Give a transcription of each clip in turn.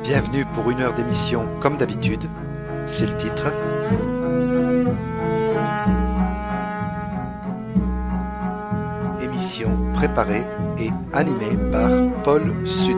Bienvenue pour une heure d'émission comme d'habitude, c'est le titre. Émission préparée et animée par Paul Sud.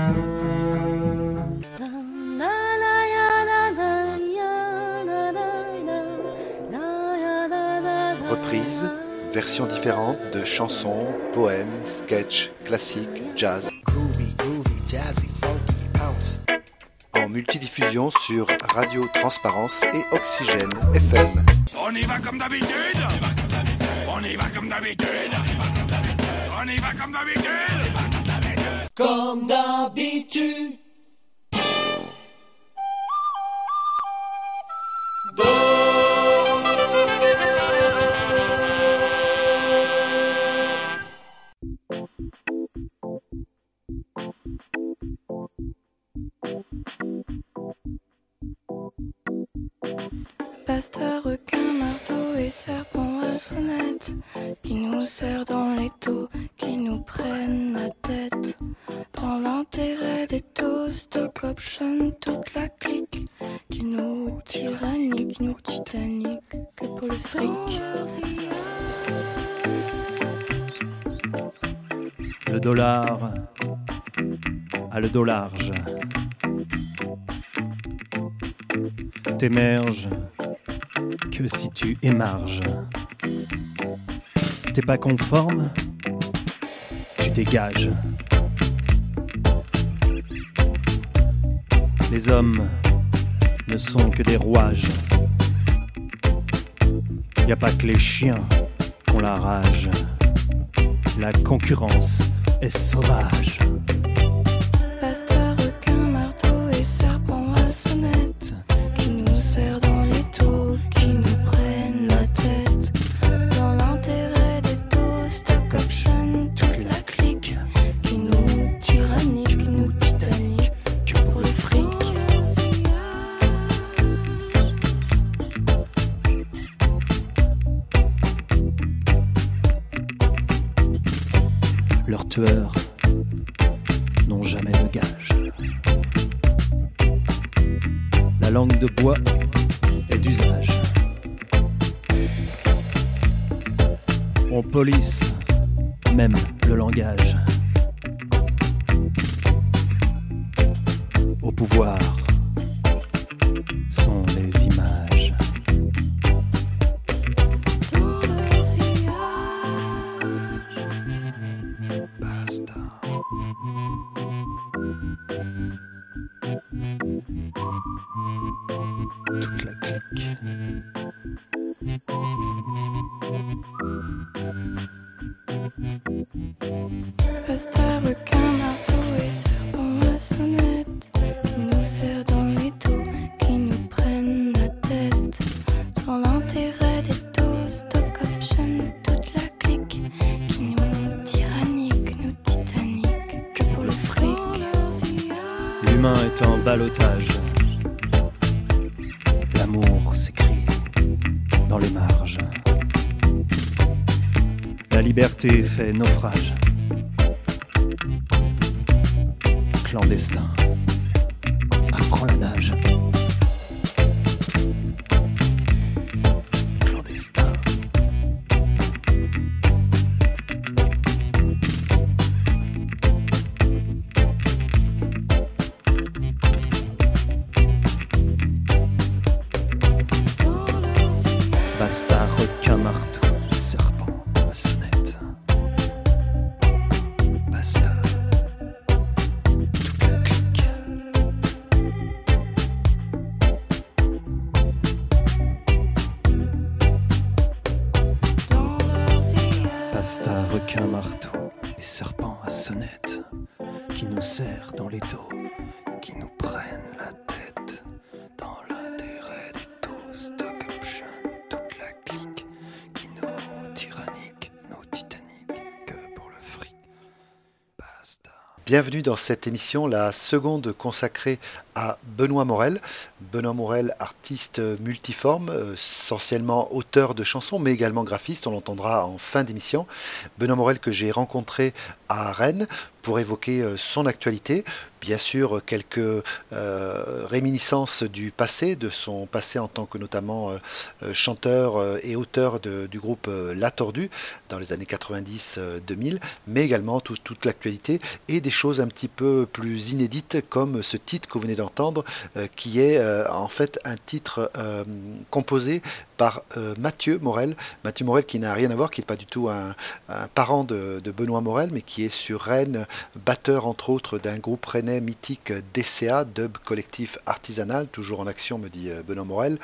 Reprise, versions différentes de chansons, poèmes, sketchs, classiques, jazz. Jazzy, funky, bounce. En multidiffusion sur Radio Transparence et Oxygène FM. On y va comme d'habitude. On y va comme d'habitude. On y va comme d'habitude. Comme d'habitude. Pasta, requin, marteau et serpent à sonnette qui nous serrent dans les taux, qui nous prennent la tête. Dans l'intérêt des taux, stock option, toute la clique qui nous tyrannique, nous titanique, que pour le fric. Le dollar a le dos large. T'émerges que si tu émarges. T'es pas conforme, tu dégages. Les hommes ne sont que des rouages. Y a pas que les chiens qu'on la rage. La concurrence est sauvage. Pasta, requin, marteau et serpent à sonnette qui nous serrent dans les taux, qui nous prennent la tête. Dans l'intérêt des taux, stock option, toute la clique qui nous tyrannique, nous titanique, que pour le fric. Leurs tueurs n'ont jamais de gage. La langue de bois est d'usage. On police même le langage. Au pouvoir sont les images. Dans le sillage. Basta. Toute la clique. Pasta, requin, marteau et serpent à sonnette qui nous serrent dans les taux, qui nous prennent la tête. Dans l'intérêt des taux, stock option, toute la clique qui nous tyrannique, nous titanique, que pour le fric. L'humain est en ballottage. L'amour s'écrit dans les marges. La liberté fait naufrage. Clandestin, apprends la nage. Clandestin. Basta, requin, marteau, serpent à sonnette. Basta. Toute la clique. Dans leur sillage. Basta, requin, marteau et serpent à sonnette qui nous serrent dans les dos, qui nous prennent la tête. Dans l'intérêt des taux, stock option, toute la clique qui nous tyrannique, nous titanique, que pour le fric. Basta. Bienvenue dans cette émission, la seconde consacrée à Benoît Morel. Benoît Morel, artiste multiforme, essentiellement auteur de chansons, mais également graphiste, on l'entendra en fin d'émission. Benoît Morel que j'ai rencontré à Rennes pour évoquer son actualité. Bien sûr, quelques réminiscences du passé, de son passé en tant que notamment chanteur et auteur du groupe La Tordue dans les années 90-2000, mais également toute l'actualité et des choses un petit peu plus inédites comme ce titre que vous venez d'entendre, qui est en fait un titre composé par Mathieu Morel. Mathieu Morel qui n'a rien à voir, qui n'est pas du tout un parent de Benoît Morel, mais qui est sur Rennes, batteur entre autres d'un groupe rennais mythique DCA, Dub Collectif Artisanal, toujours en action me dit Benoît Morel,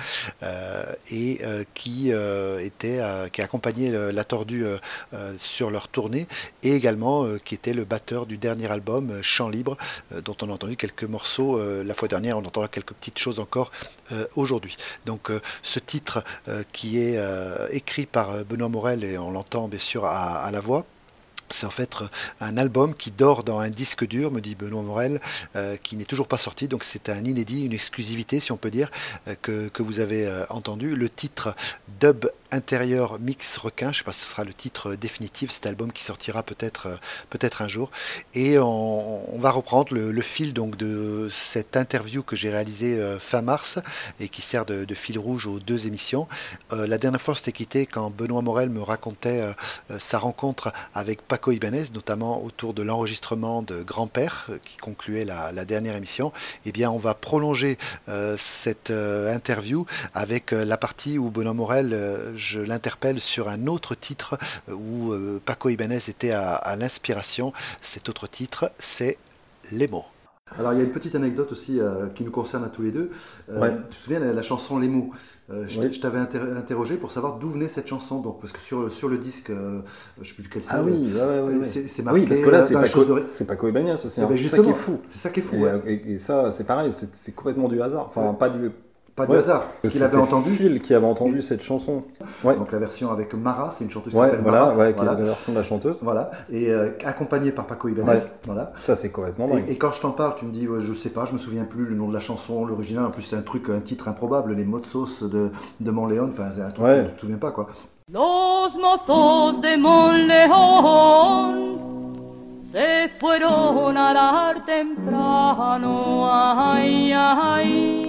qui a accompagné La Tordue sur leur tournée et également qui était le batteur du dernier album Chant Libre, dont on a entendu quelques morceaux la fois dernière, on entendra quelques petites choses encore aujourd'hui. Donc ce titre qui est écrit par Benoît Morel et on l'entend bien sûr à la voix. C'est en fait un album qui dort dans un disque dur, me dit Benoît Morel, qui n'est toujours pas sorti. Donc c'est un inédit, une exclusivité, si on peut dire, que vous avez entendu. Le titre Dub Intérieur Mix Requin, je ne sais pas si ce sera le titre définitif, cet album qui sortira peut-être un jour. Et on va reprendre le fil donc de cette interview que j'ai réalisée fin mars et qui sert de fil rouge aux 2 émissions. La dernière fois, c'était quitté quand Benoît Morel me racontait sa rencontre avec Paco Ibáñez, notamment autour de l'enregistrement de Grand-Père qui concluait la dernière émission. Eh bien, on va prolonger cette interview avec la partie où Benoît Morel, je l'interpelle sur un autre titre où Paco Ibáñez était à l'inspiration. Cet autre titre, c'est Les mots. Alors il y a une petite anecdote aussi qui nous concerne à tous les deux. Ouais. Tu te souviens la chanson Les mots Oui. Je t'avais interrogé pour savoir d'où venait cette chanson. Donc, parce que sur le disque, je ne sais plus quel c'est. Ah oui, ouais. C'est marqué. Oui, parce que là, dans c'est Paco Ibáñez aussi. Eh ben, C'est ça qui est fou. C'est ça qui est fou. Et ça, c'est pareil, c'est complètement du hasard. Enfin, pas du hasard. Qu'il avait entendu. Phil qui avait entendu cette chanson. Ouais. Donc la version avec Mara, c'est une chanteuse qui Ouais, s'appelle voilà, Mara. qui est la version de la chanteuse. Voilà. Et accompagnée par Paco Ibáñez. Ouais. Voilà. Ça, c'est complètement dingue. Et quand je t'en parle, tu me dis, je sais pas, je me souviens plus le nom de la chanson, l'original. En plus, c'est un titre improbable, les mots de sauce de Monleón. Enfin, c'est un truc que tu te souviens pas, quoi. Los mozos de Monleón se fueron a arar temprano, ay, ay.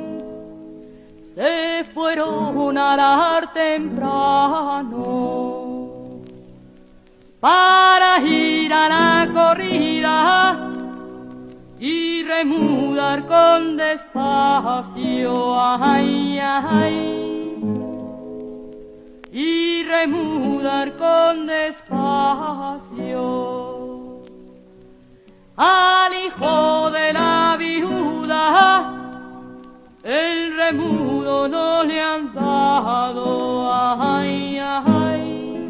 Se fueron a arar temprano para ir a la corrida y remudar con despacio, ay, ay, y remudar con despacio al hijo de la viuda. El remudo no le han dado, ay, ay.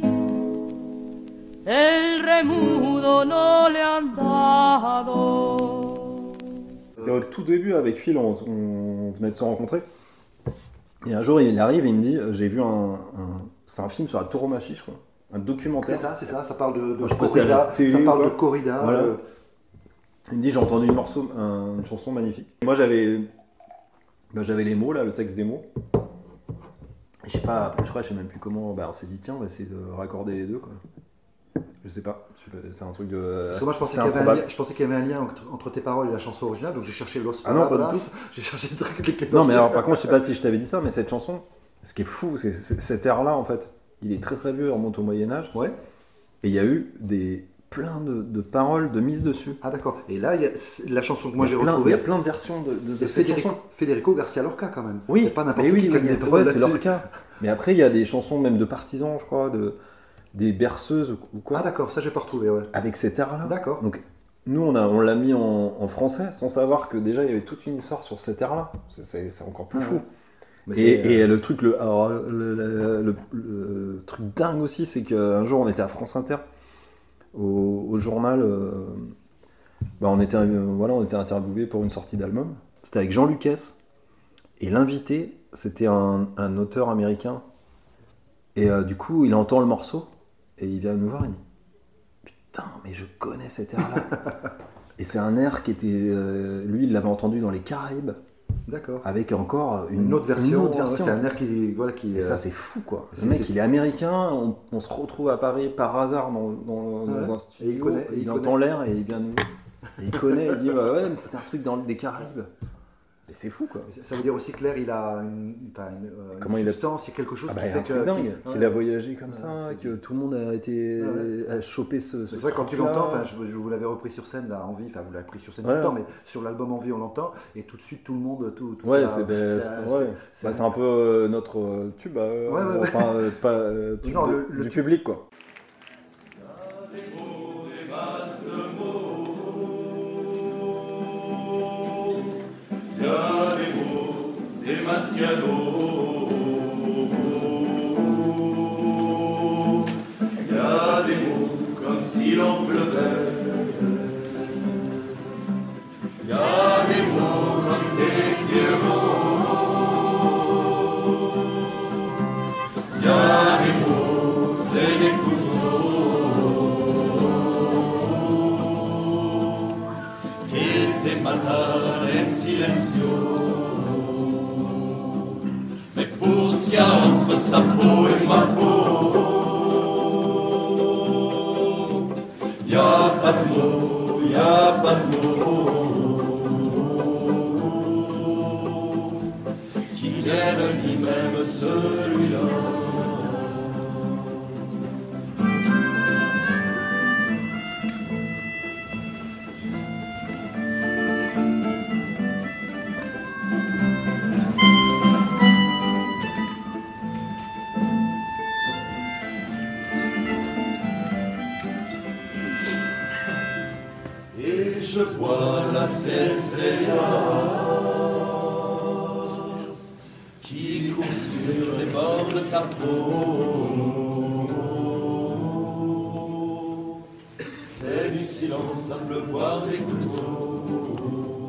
El remudo no le han dado. C'était au tout début avec Phil, on venait de se rencontrer. Et un jour, il arrive et il me dit, j'ai vu c'est un film sur la tauromachie, je crois. Un documentaire. C'est ça, ça parle de corrida. Ça parle de corrida. Voilà. Il me dit, j'ai entendu une chanson magnifique. Moi, j'avais les mots, là, le texte des mots. Je sais pas, après, je sais même plus comment. On s'est dit, tiens, on va essayer de raccorder les deux, quoi. Je sais pas, c'est un truc de. Parce que moi, je pensais qu'il y avait un lien entre tes paroles et la chanson originale, donc j'ai cherché Los non, pas du Palabras, tout. j'ai cherché le truc. Non, mais alors, par contre, je sais pas si je t'avais dit ça, mais cette chanson, ce qui est fou, c'est cet air-là, en fait. Il est très très vieux, il remonte au Moyen-Âge. Ouais. Et il y a eu plein de paroles de mise dessus. Ah d'accord. Et là, il y a la chanson que moi j'ai retrouvée. Il y a plein de versions de cette chanson. Federico Garcia Lorca quand même. Oui, c'est pas n'importe qui a des paroles c'est là-dessus. Lorca. Mais après, il y a des chansons même de partisans, je crois, des berceuses ou quoi. Ah d'accord, ça j'ai pas retrouvé, ouais. Avec cet air-là. D'accord. Donc nous, on l'a mis en français, sans savoir que déjà il y avait toute une histoire sur cet air-là. C'est encore plus fou. Mais et le truc, le truc dingue aussi, c'est qu'un jour on était à France Inter, au journal, on était interviewé pour une sortie d'album. C'était avec Jean Lucas, et l'invité, c'était un auteur américain. Et du coup, il entend le morceau, et il vient nous voir, il dit « Putain, mais je connais cet air-là !» Et c'est un air qui était... lui, il l'avait entendu dans les Caraïbes. D'accord. Avec encore Une autre version. Une autre version. C'est un air qui Et ça, c'est fou, quoi. c'est- Le mec, c'est- il est américain, on se retrouve à Paris par hasard dans Ouais. un Et studio, il connaît- il il entend connaît. l'air et il vient de nous. Et il connaît, il dit ouais, mais c'est un truc des Caraïbes. Et c'est fou, quoi. Ça veut dire aussi que l'air, il a une Comment il a- substance, il y a quelque chose Ah bah, qui il y a fait un truc que... dingue, qui- qu'il ouais. a voyagé comme Ouais, ça, c'est- que tout le monde a été a chopé ce C'est vrai quand tu truc-là. l'entends, enfin, je vous l'avais repris sur scène là, en vie, enfin vous l'avez pris sur scène tout Ouais. le temps, mais sur l'album en vie on l'entend et tout de suite tout le monde, tout Ouais, la- c'est c'est- un peu notre tube, ouais, ouais. enfin pas tube Non, du le tube. public, quoi. Si l'on pleuvait, y a des mots comme des pierrots, y a des mots, c'est des couteaux, che te matano en silencio. Mais pour ce qu'il y a entre sa peau et ma peau, y'a pas de mots, y'a pas de mots qui tiennent ni même celui-là. Et je bois la Cestrella's qui court sur les bords de Carpeau. C'est du silence à pleuvoir des couteaux.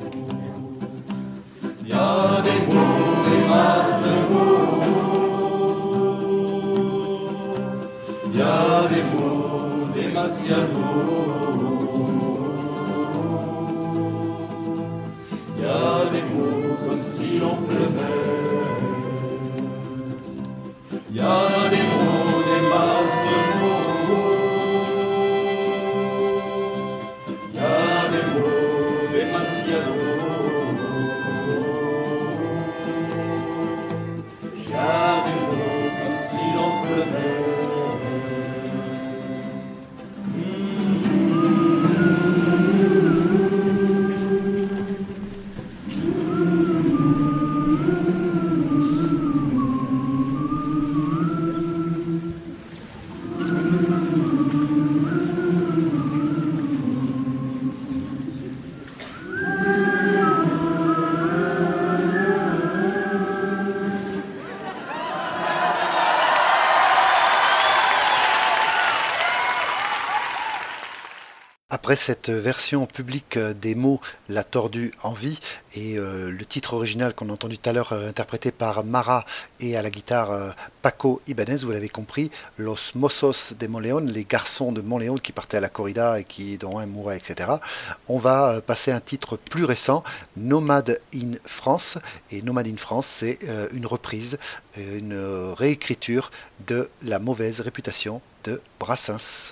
Y a des mots, des masses de mots. Y a des mots, demasiado. Y a des mots comme si l'on pleuvait. Y a des mots, des masses de mots. Y a des mots, demasiado. Y a des mots comme si l'on pleuvait. Après cette version publique des mots La Tordue en vie et le titre original qu'on a entendu tout à l'heure interprété par Mara et à la guitare Paco Ibanez, vous l'avez compris, Los Mozos de Montléon, les garçons de Montléon qui partaient à la corrida et qui dont un mourait, etc. On va passer un titre plus récent, Nomade in France. Et Nomade in France, c'est une reprise, une réécriture de La mauvaise réputation de Brassens.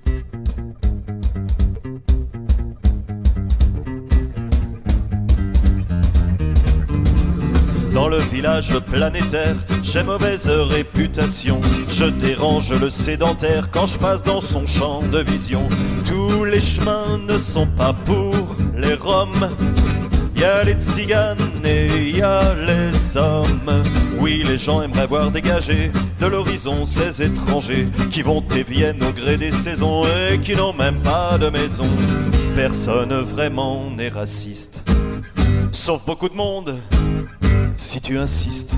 Dans le village planétaire, j'ai mauvaise réputation. Je dérange le sédentaire quand je passe dans son champ de vision. Tous les chemins ne sont pas pour les Roms. Y a les tziganes et y a les hommes. Oui, les gens aimeraient voir dégager de l'horizon ces étrangers qui vont et viennent au gré des saisons et qui n'ont même pas de maison. Personne vraiment n'est raciste, sauf beaucoup de monde, si tu insistes.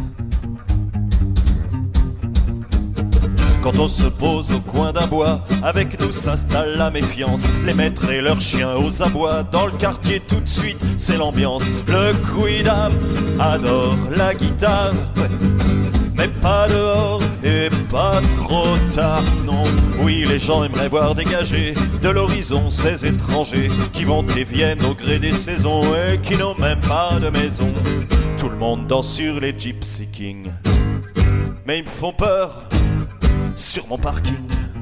Quand on se pose au coin d'un bois, avec nous s'installe la méfiance. Les maîtres et leurs chiens aux abois, dans le quartier tout de suite c'est l'ambiance. Le quidam adore la guitare, ouais. Mais pas dehors et pas trop tard, non. Oui, les gens aimeraient voir dégager de l'horizon ces étrangers qui vont et viennent au gré des saisons et qui n'ont même pas de maison. Tout le monde danse sur les Gypsy Kings. Mais ils me font peur sur mon parking.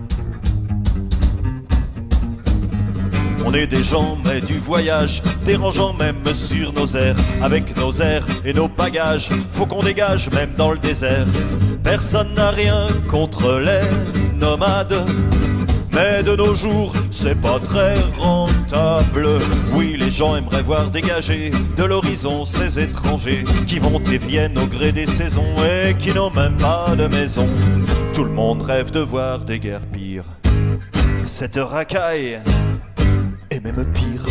On est des gens mais du voyage, dérangeant même sur nos airs. Avec nos airs et nos bagages, faut qu'on dégage même dans le désert. Personne n'a rien contre les nomades, mais de nos jours, c'est pas très rentable. Oui, les gens aimeraient voir dégager de l'horizon ces étrangers qui vont et viennent au gré des saisons et qui n'ont même pas de maison. Tout le monde rêve de voir des guerres pires. Cette racaille est même pire.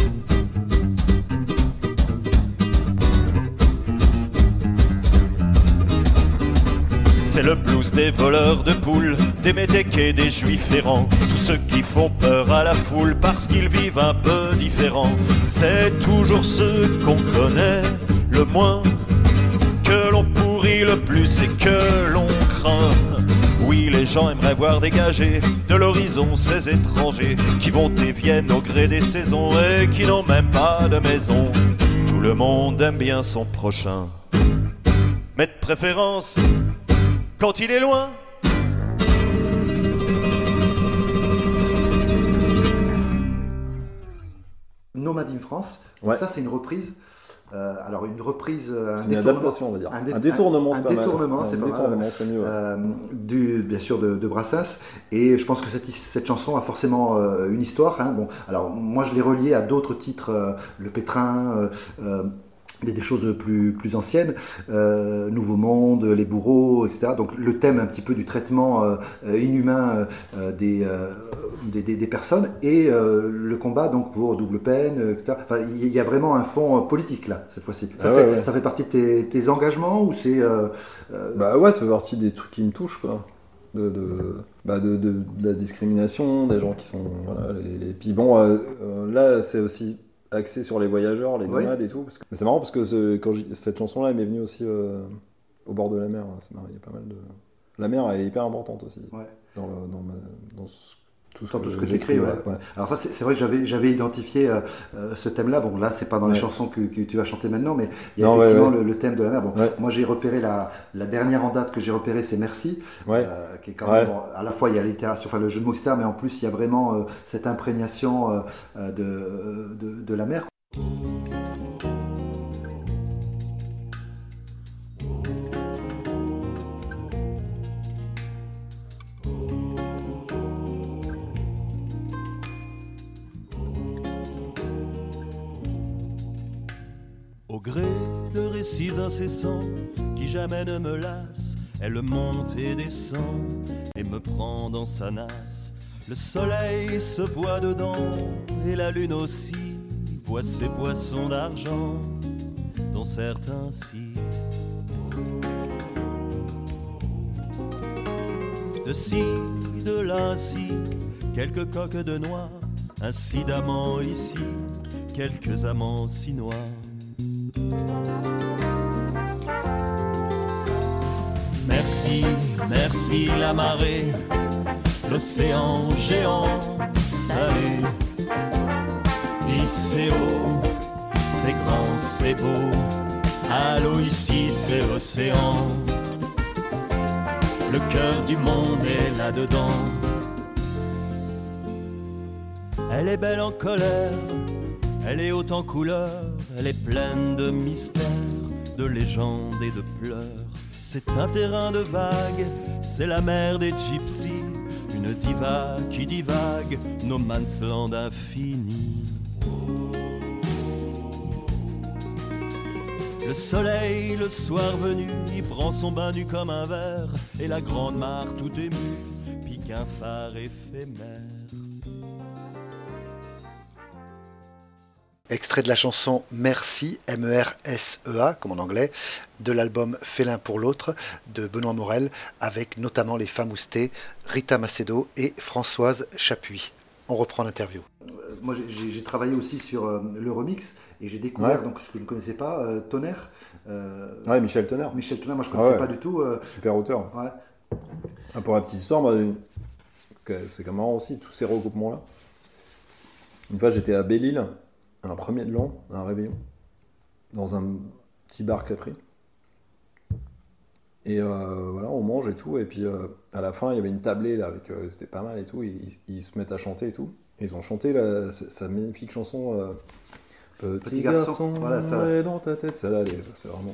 C'est le blues des voleurs de poules, des métèques et des juifs errants. Tous ceux qui font peur à la foule parce qu'ils vivent un peu différent. C'est toujours ceux qu'on connaît le moins, que l'on pourrit le plus et que l'on craint. Oui, les gens aimeraient voir dégager de l'horizon ces étrangers qui vont et viennent au gré des saisons et qui n'ont même pas de maison. Tout le monde aime bien son prochain, mais de préférence quand il est loin. Nomade in France, Ouais. donc ça c'est une reprise. Alors une reprise, C'est une adaptation, on va dire. Un détournement, c'est pas mal. Détournement, c'est pas mal. Détournement, c'est mieux. Ouais. Bien sûr de Brassens, et je pense que cette chanson a forcément une histoire. Hein. Bon, alors moi je l'ai reliée à d'autres titres, Le Pétrin. Des choses plus anciennes, Nouveau Monde, Les Bourreaux, etc. Donc le thème un petit peu du traitement inhumain des personnes et le combat donc pour double peine, etc. Enfin, il y a vraiment un fond politique là cette fois-ci. Ça, ouais. Ça fait partie de tes engagements ou c'est Bah ouais, ça fait partie des trucs qui me touchent, quoi. De la discrimination, des gens qui sont... Voilà, et puis bon, là c'est aussi axé sur les voyageurs, les nomades et tout. Parce que... Mais c'est marrant parce que cette chanson-là, elle m'est venue aussi au bord de la mer. C'est marrant, il y a pas mal de... La mer, elle est hyper importante aussi. Ouais. Dans tout ce que tu écris. Ouais. Alors ça, c'est vrai que j'avais identifié ce thème-là. Bon, là, c'est pas dans les chansons que tu vas chanter maintenant, mais il y a effectivement le thème de la mer. Bon, moi, j'ai repéré la dernière en date que j'ai repérée, c'est Merci, qui est quand même, bon, à la fois il y a l'itération, enfin le jeu de mots, etc., mais en plus il y a vraiment cette imprégnation de la mer. Au gré de récits incessants qui jamais ne me lassent, elle monte et descend et me prend dans sa nasse. Le soleil se voit dedans et la lune aussi voit ses poissons d'argent, dont certains si. De ci, de là, ci, quelques coques de noix, incidemment ici, quelques amants si noirs. Merci, merci la marée, l'océan géant, salut. Ici c'est haut, c'est grand, c'est beau, allô ici c'est l'océan. Le cœur du monde est là-dedans. Elle est belle en colère, elle est haute en couleur, elle est pleine de mystères, de légendes et de pleurs. C'est un terrain de vagues, c'est la mer des gypsies, une diva qui divague, no man's land infini. Le soleil, le soir venu, il prend son bain nu comme un verre, et la grande mare tout émue pique un phare éphémère. Extrait de la chanson Merci, M-E-R-S-E-A, comme en anglais, de l'album Félin pour l'autre de Benoît Morel, avec notamment les Famoustés, Rita Macedo et Françoise Chapuis. On reprend l'interview. Moi, j'ai travaillé aussi sur le remix et j'ai découvert donc ce que je ne connaissais pas, Tonnerre. Michel Tonnerre. Michel Tonnerre, moi je ne connaissais pas du tout. Super auteur. Ouais. Pour la petite histoire, moi, c'est quand même marrant aussi, tous ces regroupements-là. Une fois, j'étais à Belle-Île, un 1er de l'an, un réveillon, dans un petit bar crêperie. Et voilà, on mange et tout. Et puis à la fin, il y avait une tablée là, avec, c'était pas mal et tout. Et ils se mettent à chanter et tout. Et ils ont chanté sa magnifique chanson Petit garçon, voilà, ça. est dans ta tête. Celle-là, c'est vraiment.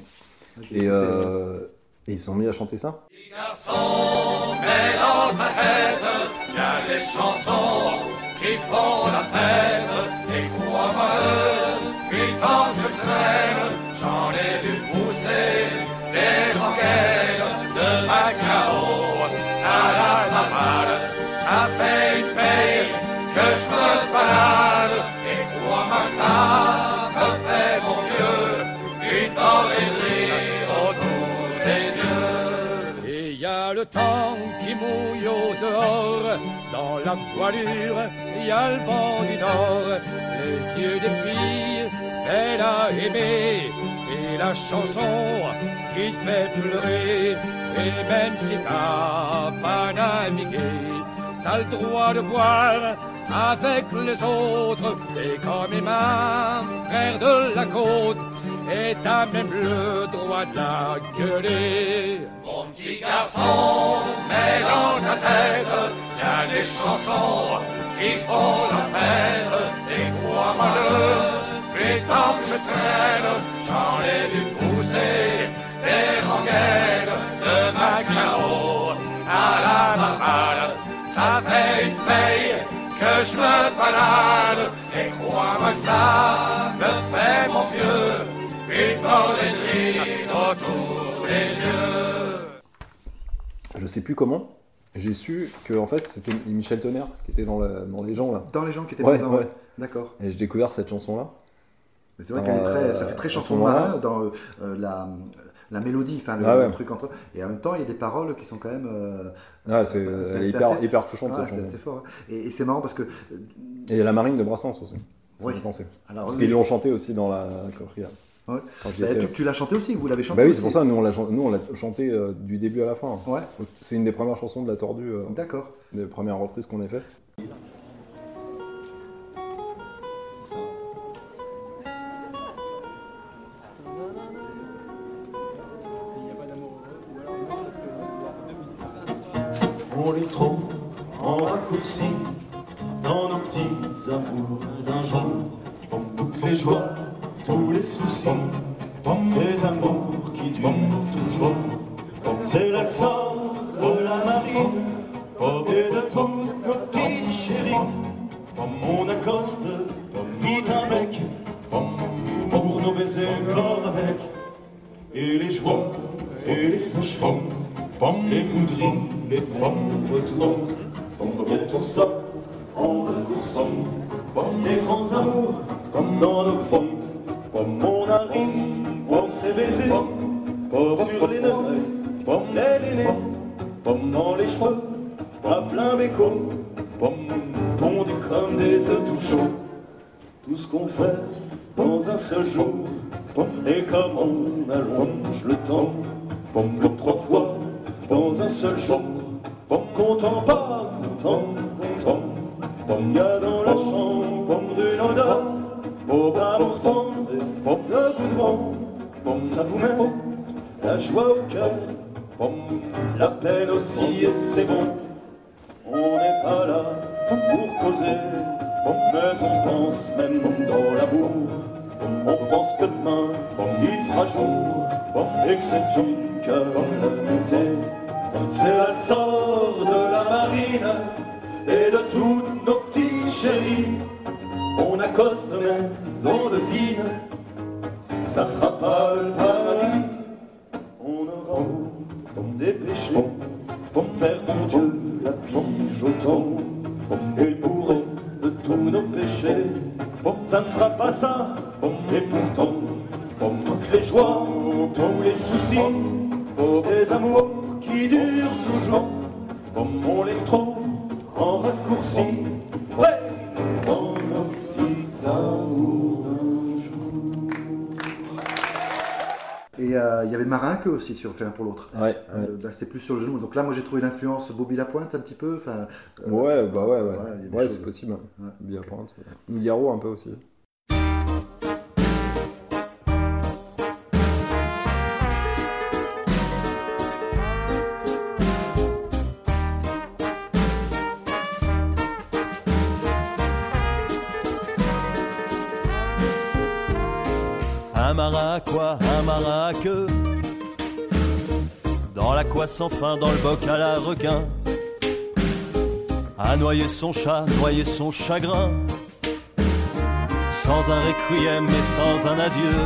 Et ils se sont mis à chanter ça. Petit garçon, mets dans ta tête, y a les chansons qui font la fête. Et crois-moi, puis tant que je traîne, j'en ai vu pousser des rengaines de Macao à la Laval. Ça fait une paye que je me balade, et crois-moi que ça me fait, mon vieux, une bordellerie autour des yeux. Et y a le temps qui mouille au dehors, dans la voilure, y a le vent du nord, les yeux des filles, elle a aimé, et la chanson qui te fait pleurer, et même si t'as pas navigué, t'as le droit de boire avec les autres, et comme même un frère de la côte, et t'as même le droit de la gueuler. Mon petit garçon, mets dans ta tête, y'a des chansons qui font la fête, et crois-moi-le, plus tant que je traîne, j'en ai vu pousser des rengaines de Macao à la Barbade. Ça fait une paye que je me balade, et crois-moi que ça me fait, mon vieux, une bordellerie autour des yeux. Je sais plus comment. J'ai su que en fait c'était Michel Tonnerre qui était dans les gens là. Dans les gens qui étaient Ouais, présents, ouais. D'accord. Et j'ai découvert cette chanson là. Mais c'est vrai qu'elle est très, ça fait très chanson de marin dans la mélodie, enfin le truc entre. Et en même temps, il y a des paroles qui sont quand même. Elle est hyper touchante. C'est assez fort. Hein. Et c'est marrant parce que. Et il y a la marine de Brassens aussi. Oui. Je pensais. Alors, parce qu'ils l'ont chanté aussi dans la crêperie. Ouais. Tu l'as chanté aussi, vous l'avez chanté oui, aussi. c'est pour ça, nous on l'a chanté du début à la fin. Ouais. C'est une des premières chansons de La Tordue. D'accord. Des premières reprises qu'on ait fait. On les trouve en raccourci dans nos petits amours d'un jour. Toutes les joies, tous les soucis, des amours qui durent toujours. C'est là le sort de la marine et de toutes nos petites chéries. On accoste vite un bec pour nous baiser le corps avec. Et les joies et les fâcheries, les poudries, les pommes retournent. Et tout ça en raccourcant les grands amours dans nos petites. On arrive, on s'est baisé sur les nœuds, les nez, dans les cheveux, à plein béco, pondu comme des œufs tout chauds. Tout ce qu'on fait dans un seul jour, et comme on allonge le temps, comme 3 fois dans un seul jour, content, pas content, y a dans la chambre une odeur, au bas pourtant, le coup de vent, ça vous met la joie au cœur, la peine aussi, et c'est bon. On n'est pas là pour causer, mais on pense même dans l'amour. On pense que demain, il fera jour, et que c'est une calamité. C'est là le sort de la marine et de toutes nos petites chéries. On accoste mais on devine, ça sera pas le paradis. On aura beau se dépêcher pour faire mon Dieu la pige au temps, et bourré de tous nos péchés. Ça ne sera pas ça, et pourtant, toutes les joies, tous les soucis, des amours qui durent toujours, on les retrouve en raccourci, ouais, dans nos petits amours d'un jour. Et il y avait Marin que aussi sur Fait l'un pour l'autre. Ouais. Là c'était plus sur le genou. Donc là moi j'ai trouvé l'influence Bobby Lapointe un petit peu. Ouais, ouais, c'est possible. Ouais. Bobby Lapointe. Nougaro un peu aussi. Un marin à quoi, un marin à queue, dans l'aqua sans fin, dans le bocal à requin, à noyer son chat, noyer son chagrin, sans un requiem et sans un adieu,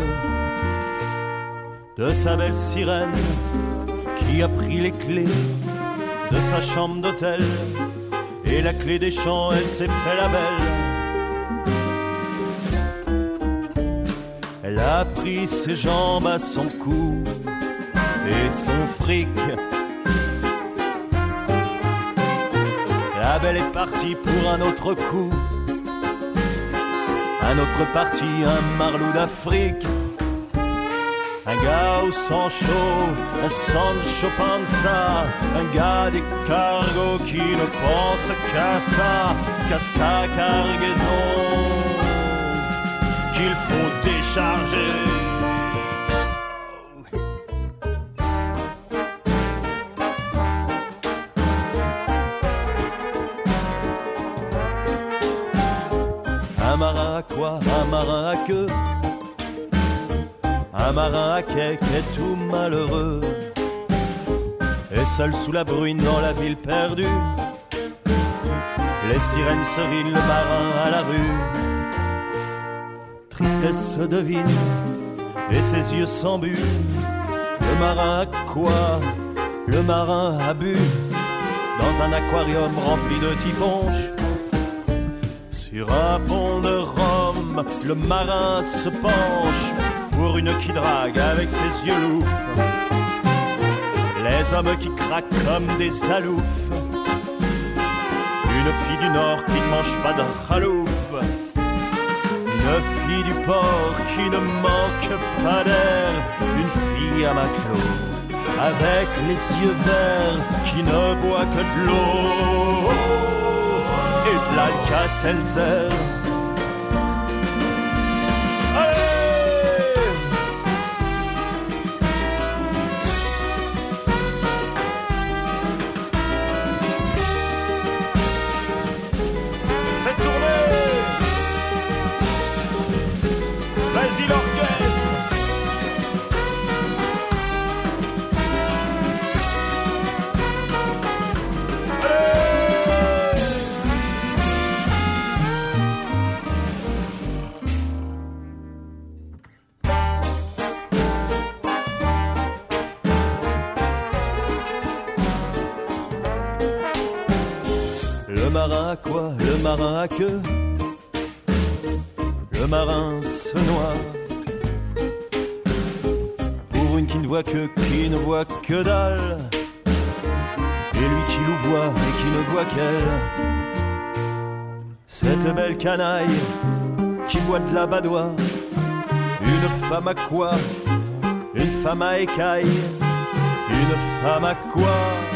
de sa belle sirène qui a pris les clés de sa chambre d'hôtel, et la clé des champs, elle s'est fait la belle. Elle a pris ses jambes à son cou et son fric. La belle est partie pour un autre coup, un autre parti, un marlou d'Afrique. Un gars au sang chaud, un Sancho Panza, un gars des cargos qui ne pense qu'à sa cargaison, qu'il faut décharger. Un marin à quoi, un marin à queue, un marin à quai qui est tout malheureux, et seul sous la bruine dans la ville perdue, les sirènes se rilent, le marin à la rue. Tristesse se devine et ses yeux s'embuent. Le marin a quoi? Le marin a bu dans un aquarium rempli de tiponches. Sur un pont de Rome, le marin se penche pour une qui drague avec ses yeux loufs. Les hommes qui craquent comme des aloufs. Une fille du Nord qui ne mange pas de khalouf. Une fille du port qui ne manque pas d'air. Une fille à maclo avec les yeux verts qui ne boit que de l'eau et de l'Alka-Seltzer. Le marin à quoi? Le marin à queue. Le marin se noie pour une qui ne voit que dalle. Et lui qui louvoie et qui ne voit qu'elle. Cette belle canaille qui boit de la badoie. Une femme à quoi? Une femme à écaille. Une femme à quoi?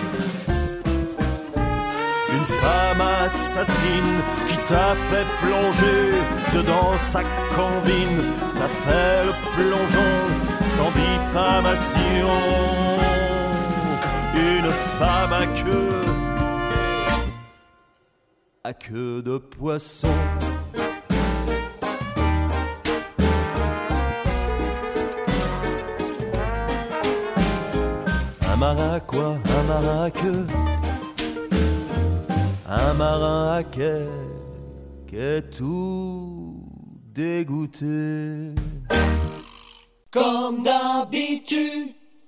Une femme assassine qui t'a fait plonger dedans sa combine, t'a fait le plongeon sans diffamation. Une femme à queue de poisson. Un marin à quoi? Un marin à queue. Un marin à quai qui est tout dégoûté. Comme d'habitude.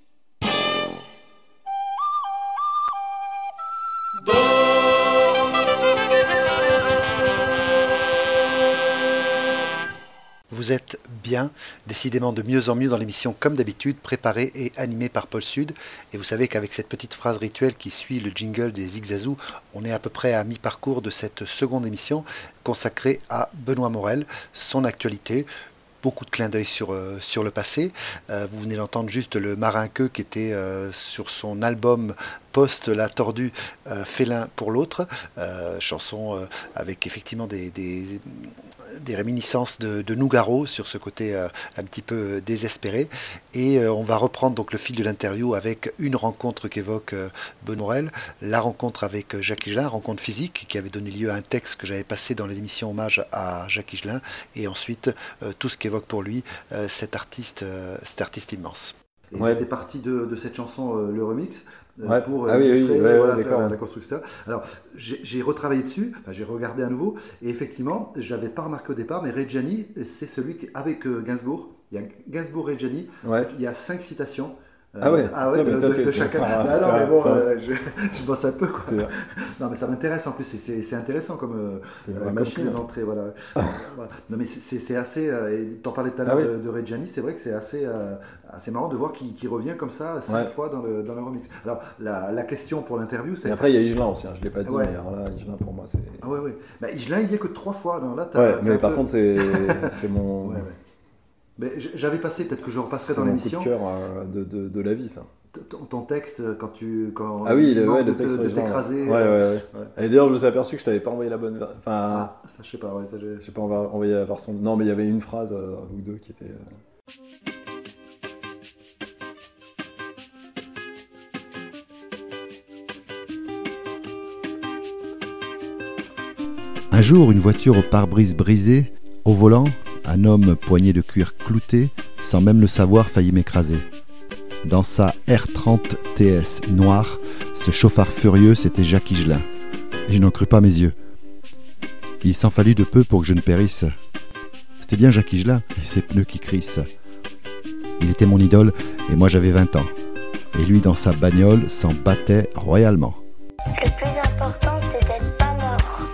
Vous êtes bien, décidément de mieux en mieux dans l'émission Comme d'habitude, préparée et animée par Paul Sud. Et vous savez qu'avec cette petite phrase rituelle qui suit le jingle des Zigzazou, on est à peu près à mi-parcours de cette seconde émission consacrée à Benoît Morel, son actualité. Beaucoup de clins d'œil sur le passé. Vous venez d'entendre juste le marin queue qui était sur son album post La Tordue, Félin pour l'autre, chanson avec effectivement des des réminiscences de Nougaro sur ce côté un petit peu désespéré. Et on va reprendre donc le fil de l'interview avec une rencontre qu'évoque Benoît Morel, la rencontre avec Jacques Higelin, rencontre physique qui avait donné lieu à un texte que j'avais passé dans les émissions hommage à Jacques Higelin, et ensuite tout ce qu'évoque pour lui cet artiste immense. Et j'étais parti de cette chanson, le remix, pour illustrer faire la construction. Alors, j'ai retravaillé dessus, j'ai regardé à nouveau, et effectivement, je n'avais pas remarqué au départ, mais Reggiani, c'est celui qui, avec Gainsbourg, il y a Gainsbourg-Reggiani, il y a 5 citations. De chacun. Non, mais bon, je bosse un peu, quoi. Non, mais ça m'intéresse en plus, c'est intéressant comme clé d'entrée. Voilà. Non, mais c'est assez. T'en parlais tout à l'heure de Reggiani, c'est vrai que c'est assez marrant de voir qu'il revient comme ça 5 fois dans le remix. Alors, la question pour l'interview, c'est. Et après, il y a Higelin aussi, je ne l'ai pas dit, mais alors là, Higelin pour moi, c'est. Ah, ouais. Bah, Higelin, il y est que 3 fois. Non, là, mais par contre, c'est mon. Mais j'avais passé, peut-être que je repasserai dans l'émission. C'est mon coup de cœur de la vie, ça. Ton texte, quand le texte de t'écraser. Ouais. Et d'ailleurs, je me suis aperçu que je t'avais pas envoyé la bonne. Enfin, ça, je sais pas. Je sais pas envoyé la version. Non, mais il y avait une phrase ou deux qui était. Un jour, une voiture au pare-brise brisé, au volant, un homme poignet de cuir clouté, sans même le savoir, faillit m'écraser. Dans sa R30 TS noire, ce chauffard furieux, c'était Jacques Higelin. Et je n'en crus pas mes yeux. Il s'en fallut de peu pour que je ne périsse. C'était bien Jacques Higelin et ses pneus qui crissent. Il était mon idole et moi j'avais 20 ans. Et lui, dans sa bagnole, s'en battait royalement. Le plus important, c'est d'être pas mort.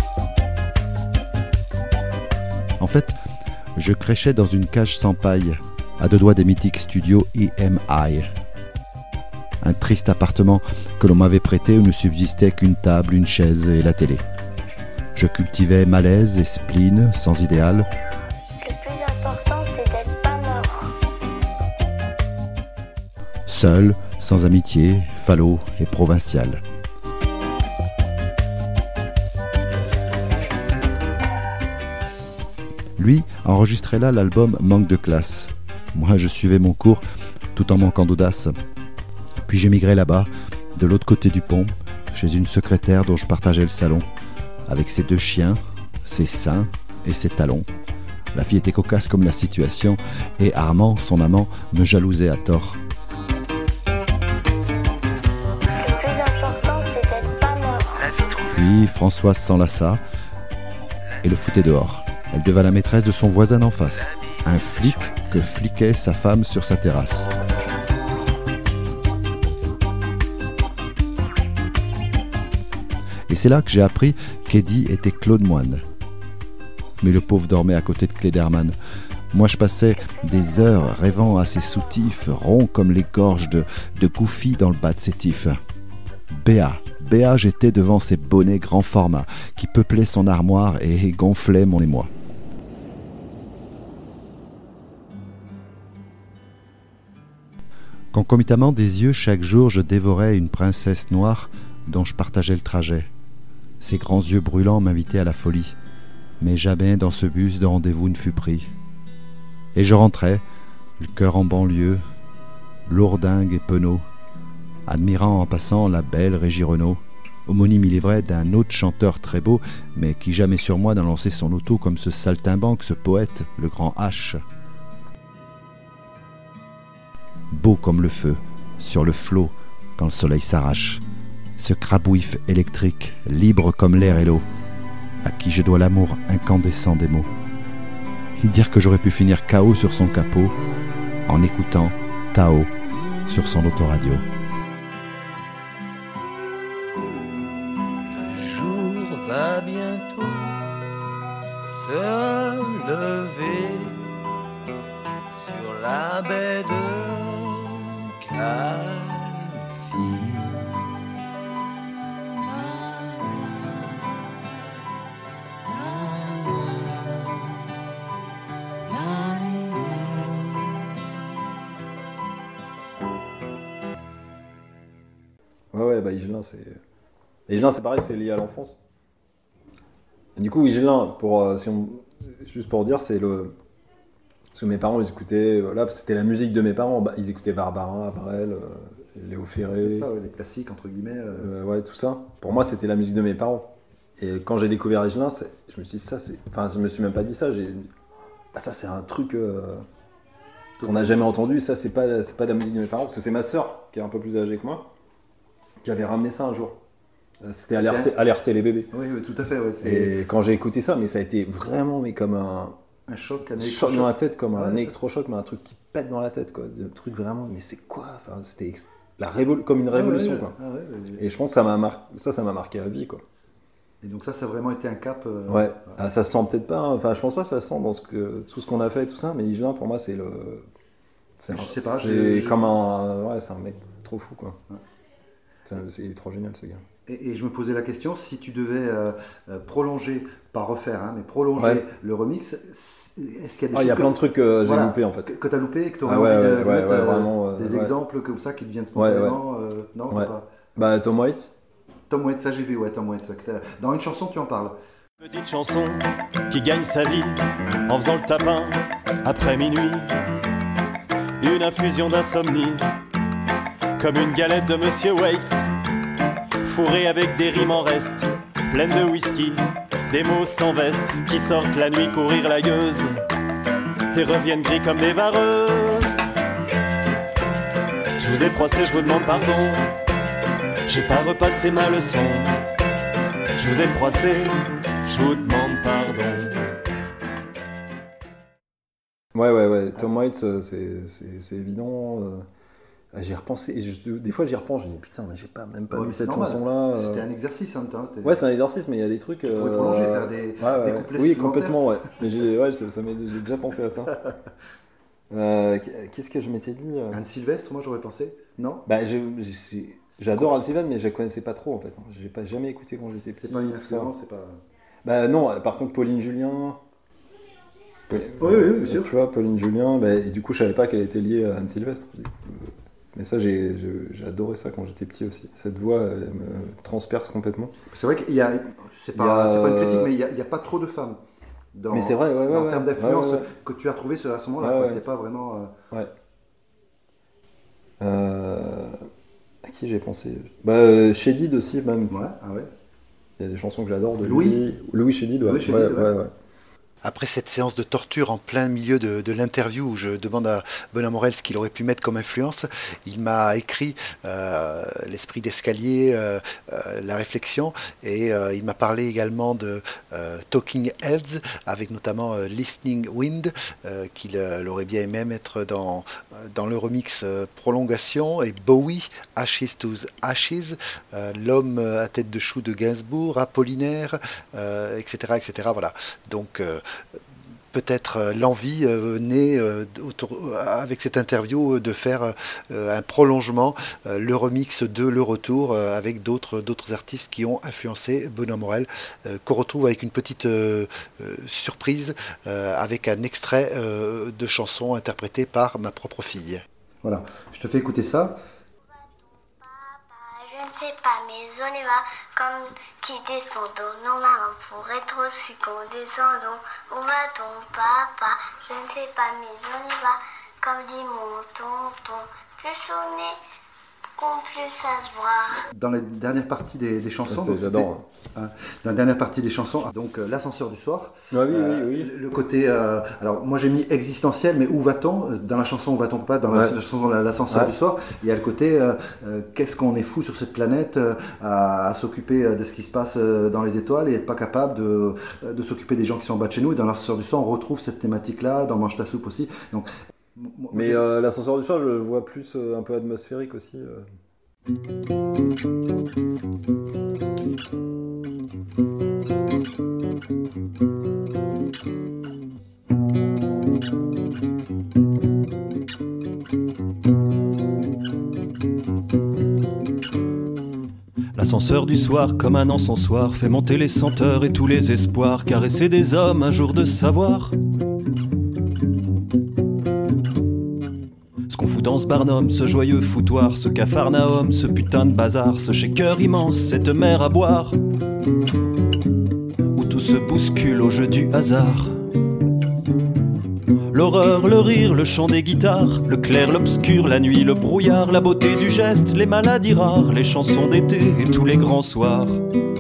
En fait, je créchais dans une cage sans paille, à 2 doigts des mythiques studios EMI. Un triste appartement que l'on m'avait prêté où ne subsistait qu'une table, une chaise et la télé. Je cultivais malaise et spleen, sans idéal. Le plus important, c'est d'être pas mort. Seul, sans amitié, falot et provincial. Lui enregistrait là l'album Manque de classe. Moi, je suivais mon cours tout en manquant d'audace. Puis j'émigrais là-bas, de l'autre côté du pont, chez une secrétaire dont je partageais le salon, avec ses 2 chiens, ses seins et ses talons. La fille était cocasse comme la situation, et Armand, son amant, me jalousait à tort. Le plus important, c'est d'être pas mort. Puis Françoise s'enlaça et le foutait dehors. Elle devint la maîtresse de son voisin en face, un flic que fliquait sa femme sur sa terrasse. Et c'est là que j'ai appris qu'Eddie était Claude Moine. Mais le pauvre dormait à côté de Klederman. Moi je passais des heures rêvant à ses soutifs, ronds comme les gorges de Goofy dans le bas de ses tifs. Béat, j'étais devant ces bonnets grand format qui peuplaient son armoire et gonflaient mon émoi. Concomitamment des yeux, chaque jour, je dévorais une princesse noire dont je partageais le trajet. Ses grands yeux brûlants m'invitaient à la folie, mais jamais dans ce bus de rendez-vous ne fut pris. Et je rentrais, le cœur en banlieue, lourdingue et penaud, admirant en passant la belle Régie Renaud, homonyme il est vrai d'un autre chanteur très beau, mais qui jamais sur moi n'a lancé son auto comme ce saltimbanque, ce poète, le grand H. Beau comme le feu, sur le flot, quand le soleil s'arrache, ce crabouif électrique, libre comme l'air et l'eau, à qui je dois l'amour incandescent des mots. Dire que j'aurais pu finir KO sur son capot, en écoutant Tao sur son autoradio. Le jour va bientôt se lever sur la baie de Calvi. Ouais, Higelin, c'est pareil, c'est lié à l'enfance. Et du coup, Higelin, juste pour dire, c'est le... Parce que mes parents, ils écoutaient... Là, c'était la musique de mes parents. Ils écoutaient Barbara, Brel, Léo Ferré. C'est ça, ouais, les classiques, entre guillemets. Ouais, tout ça. Pour moi, c'était la musique de mes parents. Et quand j'ai découvert Higelin, je me suis dit, ça, c'est... Enfin, je me suis même pas dit ça. Ça, c'est un truc qu'on n'a jamais entendu. Ça, c'est pas de la musique de mes parents. Parce que c'est ma sœur, qui est un peu plus âgée que moi, qui avait ramené ça un jour. C'était alerter les bébés. Oui, tout à fait. Ouais, et quand j'ai écouté ça, mais ça a été vraiment comme un choc, dans la tête, comme un électrochoc, mais un truc qui pète dans la tête, quoi. Un truc vraiment, mais c'est quoi? Enfin, c'était comme une révolution, quoi. Et je pense que ça m'a marqué à vie, quoi. Et donc ça a vraiment été un cap. Ouais. Ah, ça se sent peut-être pas. Enfin, je pense pas que ça se sent dans tout ce qu'on a fait et tout ça, mais Higelin, pour moi, c'est le. Je sais pas. C'est comme un. Ouais, c'est un mec trop fou, quoi. Ouais. C'est trop génial, ce gars. Et je me posais la question, si tu devais prolonger, pas refaire, mais prolonger le remix, est-ce qu'il y a des choses... Il y a plein de trucs que j'ai loupés, en fait. Que tu as loupé et que tu aurais envie de mettre des exemples comme ça qui te viennent spontanément. Non, pas. Bah, Tom Waits. Tom Waits, ça j'ai vu, Tom Waits. Dans une chanson, tu en parles. Petite chanson qui gagne sa vie en faisant le tapin après minuit. Une infusion d'insomnie, comme une galette de Monsieur Waits. Fourré avec des rimes en reste, pleines de whisky, des mots sans veste, qui sortent la nuit courir la gueuse, et reviennent gris comme des vareuses. Je vous ai froissé, je vous demande pardon, j'ai pas repassé ma leçon. Je vous ai froissé, je vous demande pardon. Ouais, Tom Waits, c'est évident. J'y repensé, des fois j'y repense, je me dis putain, mais j'ai même pas mis cette chanson-là. C'était un exercice en même temps. Ouais, c'est un exercice, mais il y a des trucs. Tu pourrais prolonger, faire des couplets. Oui, complètement, ouais. Mais j'ai déjà pensé à ça. Qu'est-ce que je m'étais dit Anne Sylvestre, moi j'aurais pensé. Non. Bah, j'adore Anne Sylvestre, mais je la connaissais pas trop en fait. J'ai pas jamais écouté quand j'étais petit. C'est pas une influence, c'est pas. Bah non, par contre Pauline Julien. Oui, bien sûr. Tu vois, Pauline Julien, et du coup je savais pas qu'elle était liée à Anne Sylvestre. Mais ça, j'ai adoré ça quand j'étais petit aussi. Cette voix, elle me transperce complètement. C'est vrai qu'il y a, c'est pas une critique, mais il y a pas trop de femmes. Mais c'est vrai, en termes d'influence que tu as trouvé à ce moment-là, c'était pas vraiment. Ouais. À qui j'ai pensé? Chédid aussi, même. Ouais. Il y a des chansons que j'adore de Louis Chédid, ouais. Après cette séance de torture en plein milieu de l'interview où je demande à Benoît Morel ce qu'il aurait pu mettre comme influence, il m'a écrit l'esprit d'escalier, la réflexion, et il m'a parlé également de Talking Heads, avec notamment Listening Wind, qu'il aurait bien aimé mettre dans le remix Prolongation, et Bowie, Ashes to Ashes, L'homme à tête de chou de Gainsbourg, Apollinaire, etc. Voilà. Donc peut-être l'envie née avec cette interview de faire un prolongement, le remix de Le Retour avec d'autres artistes qui ont influencé Benoît Morel, qu'on retrouve avec une petite surprise avec un extrait de chanson interprété par ma propre fille. Voilà, je te fais écouter ça. Je ne sais pas, mais on y va comme qui descendons. Nos mamans pour être aussi qu'on descendons. Où va ton papa? Je ne sais pas, mais on y va comme dit mon tonton. Plus on est, plus ça se voit. Dans la dernière partie des chansons, j'adore. Dans la dernière partie des chansons, donc l'ascenseur du soir. Oui. Le côté, alors moi j'ai mis existentiel, mais où va-t-on? Dans la chanson Où va-t-on pas? Dans la chanson l'ascenseur du soir, il y a le côté qu'est-ce qu'on est fou sur cette planète à s'occuper de ce qui se passe dans les étoiles et être pas capable de s'occuper des gens qui sont en bas de chez nous. Et dans l'ascenseur du soir, on retrouve cette thématique-là. Dans Mange ta soupe aussi. Donc mais l'ascenseur du soir, je le vois plus un peu atmosphérique aussi. L'ascenseur du soir, comme un encensoir, fait monter les senteurs et tous les espoirs, caresser des hommes, un jour de savoir. Qu'on fout dans ce barnum, ce joyeux foutoir, ce capharnaüm, ce putain de bazar, ce shaker immense, cette mer à boire, où tout se bouscule au jeu du hasard. L'horreur, le rire, le chant des guitares, le clair, l'obscur, la nuit, le brouillard, la beauté du geste, les maladies rares, les chansons d'été et tous les grands soirs.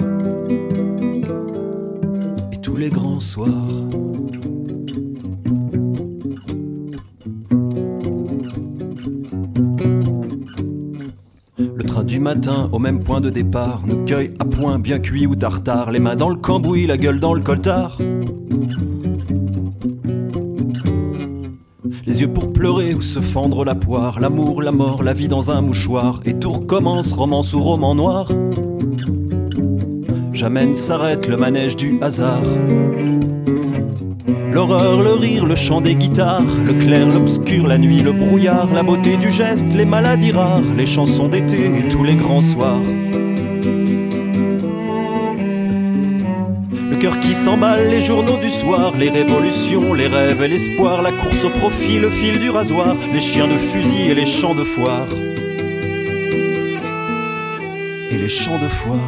Et tous les grands soirs. Le train du matin, au même point de départ, nous cueille à point, bien cuit ou tartare, les mains dans le cambouis, la gueule dans le coltard. Les yeux pour pleurer ou se fendre la poire, l'amour, la mort, la vie dans un mouchoir, et tout recommence, romance ou roman noir. Jamais ne s'arrête le manège du hasard. L'horreur, le rire, le chant des guitares, le clair, l'obscur, la nuit, le brouillard, la beauté du geste, les maladies rares, les chansons d'été et tous les grands soirs. Le cœur qui s'emballe, les journaux du soir, les révolutions, les rêves et l'espoir, la course au profit, le fil du rasoir, les chiens de fusil et les champs de foire. Et les champs de foire.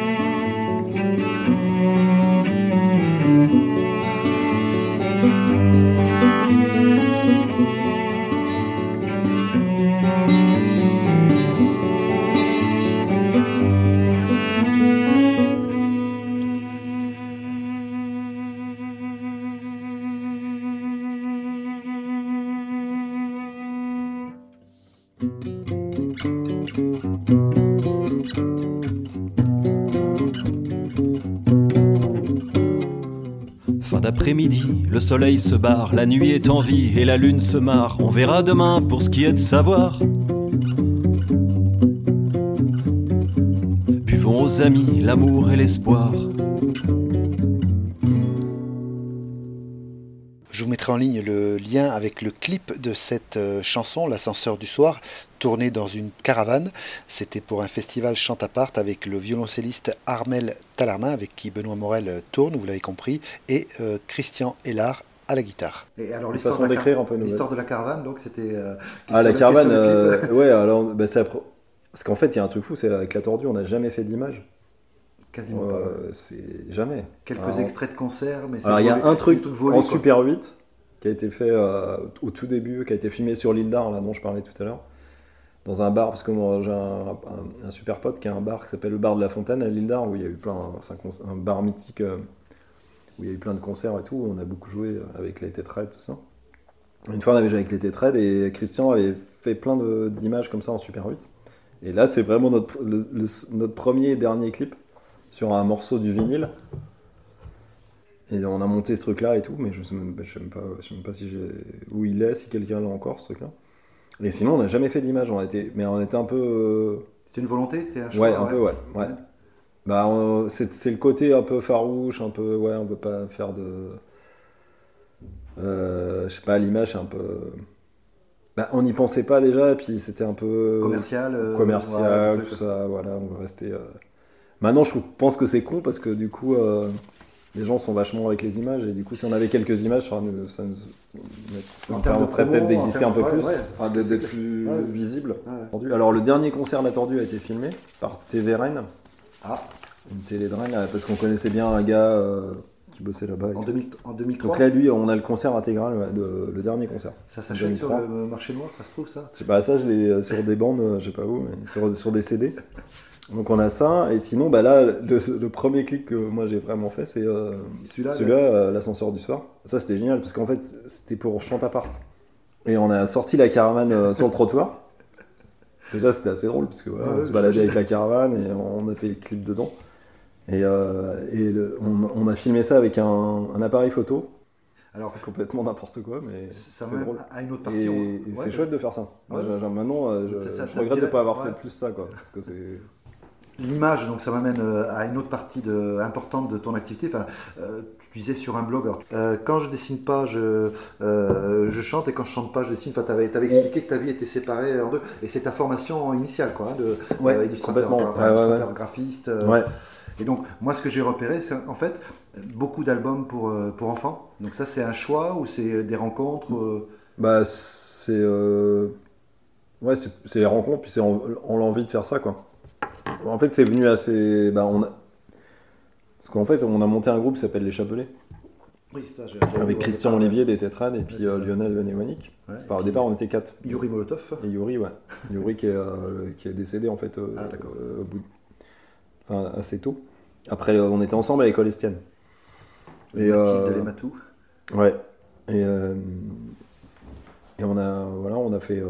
Fin d'après-midi, le soleil se barre, la nuit est en vie et la lune se marre. On verra demain pour ce qui est de savoir. Buvons aux amis l'amour et l'espoir. Je vous mettrai en ligne le lien avec le clip de cette chanson, L'ascenseur du soir, tourné dans une caravane. C'était pour un festival chant-à-part avec le violoncelliste Armel Talarmin, avec qui Benoît Morel tourne, vous l'avez compris, et Christian Hellard à la guitare. Et alors l'histoire de la caravane, donc c'était... la caravane, ouais, alors bah, parce qu'en fait il y a un truc fou, c'est avec La Tordue, on n'a jamais fait d'image. Quasiment pas. C'est jamais. Quelques extraits de concerts, mais c'est... Alors il y a un truc volé, en quoi. Super 8 qui a été fait au tout début, qui a été filmé sur l'île d'Ar, là dont je parlais tout à l'heure, dans un bar, parce que moi j'ai un super pote qui a un bar qui s'appelle le bar de la Fontaine à l'île d'Ar, où il y a eu un bar mythique où il y a eu plein de concerts et tout, où on a beaucoup joué avec les Tétraides, tout ça. Une fois on avait joué avec les Tétraides et Christian avait fait plein d'images comme ça en Super 8. Et là c'est vraiment notre premier et dernier clip sur un morceau du vinyle. Et on a monté ce truc-là et tout, mais je sais même pas si où il est, si quelqu'un l'a encore, ce truc-là. Et sinon, on n'a jamais fait d'image, on était un peu... C'était une volonté, c'était un choix. Ouais, un peu, ouais. Bah, c'est le côté un peu farouche, un peu, ouais, on veut pas faire de... je sais pas, l'image, c'est un peu... Bah, on n'y pensait pas déjà, et puis c'était un peu... Commercial, ouais, tout ça, voilà, on va rester... Maintenant, je pense que c'est con, parce que du coup... les gens sont vachement avec les images, et du coup, si on avait quelques images, ça nous permettrait peut-être d'exister un peu plus, d'être plus visible. Ouais. Alors, le dernier concert de La Tordue a été filmé par TV Rennes, une télé de Rennes, parce qu'on connaissait bien un gars qui bossait là-bas. En 2003. Donc là, lui, on a le concert intégral, le dernier concert. Ça s'achète sur le marché noir, ça se trouve, ça? Je sais pas, ça, je l'ai sur des bandes, je sais pas où, mais sur des CD. Donc on a ça, et sinon bah là le premier clip que moi j'ai vraiment fait c'est celui-là, L'ascenseur du soir. Ça c'était génial parce qu'en fait c'était pour chant-à-part. Et on a sorti la caravane sur le trottoir. Déjà c'était assez drôle parce que voilà, on se baladait avec la caravane et on a fait le clip dedans. Et on a filmé ça avec un appareil photo. Alors, c'est complètement n'importe quoi, mais ça c'est drôle. À une autre partie. Et c'est chouette de faire ça. Ouais. Moi, maintenant, je regrette de ne pas avoir fait plus ça, quoi, parce que c'est... L'image, donc ça m'amène à une autre partie importante de ton activité. Enfin, tu disais sur un blog, quand je dessine pas, je chante, et quand je chante pas, je dessine. Enfin, t'avais expliqué que ta vie était séparée en deux, et c'est ta formation initiale, quoi, de illustrateur, illustrateur, graphiste. Et donc, moi, ce que j'ai repéré, c'est en fait beaucoup d'albums pour enfants. Donc ça, c'est un choix ou c'est des rencontres Bah, c'est les rencontres, puis on a envie de faire ça, quoi. En fait, c'est venu assez... Parce qu'en fait, on a monté un groupe qui s'appelle Les Chapelets. Oui, ça, avec Christian Olivier des Tétrades et puis Lionel le Mnémonique. Ouais. Enfin, au départ, on était 4. Yuri Molotov. Et Yuri, ouais. Yuri qui est décédé en fait au bout assez tôt. Après, on était ensemble à l'école Estienne. Et Mathilde et Matou. Ouais. Et on a fait.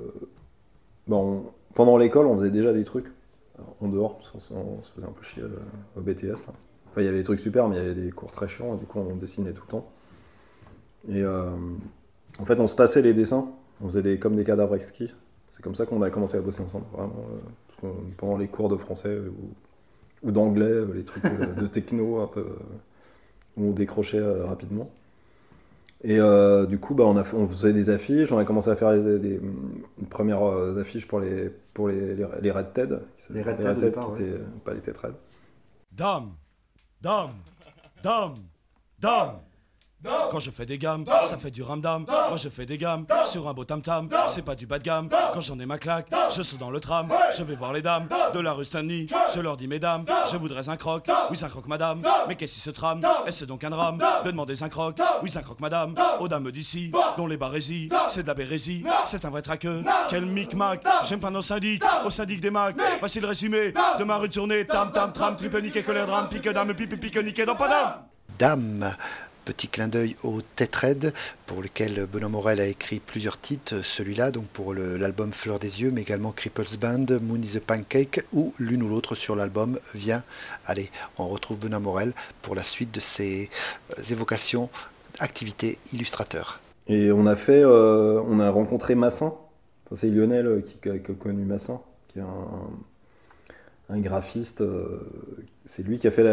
Pendant l'école, on faisait déjà des trucs en dehors, parce qu'on se faisait un peu chier au BTS. Là. Enfin, il y avait des trucs super, mais il y avait des cours très chiants, du coup, on dessinait tout le temps. Et en fait, on se passait les dessins, on faisait comme des cadavres exquis. C'est comme ça qu'on a commencé à bosser ensemble, vraiment. Parce pendant les cours de français ou d'anglais, les trucs de techno, un peu, où on décrochait rapidement. Et du coup, on faisait des affiches, on a commencé à faire des premières affiches pour les Red Ted. Les Red Ted, au départ, qui étaient pas les Tétrades. Dame, dame, dame, dame. Quand je fais des gammes, ça fait du ramdam. Moi je fais des gammes sur un beau tam-tam. C'est pas du bas de gamme. Quand j'en ai ma claque, je saute dans le tram. Je vais voir les dames de la rue Saint-Denis. Je leur dis mesdames, je voudrais un croc. Oui, un croc madame. Mais qu'est-ce qui se trame? Est-ce donc un drame de demander un croc? Oui, un croc madame. Aux dames d'ici, dont les barésies, c'est de la bérésie. C'est un vrai traqueux. Quel micmac. J'aime pas nos syndics, au syndic des macs. Voici le résumé de ma rue de journée. Tam tam tram, triple niqué, colère drame, pique dame, pique pique niqué dans pas d'âme. Dame. Petit clin d'œil au Tétrades, pour lequel Benoît Morel a écrit plusieurs titres, celui-là donc pour l'album Fleur des Yeux, mais également Cripples Band, Moon is a Pancake, ou l'une ou l'autre sur l'album Viens. Allez, on retrouve Benoît Morel pour la suite de ses évocations, activités illustrateurs. Et on a rencontré Massin, c'est Lionel qui a connu Massin, qui est un graphiste, c'est lui qui a fait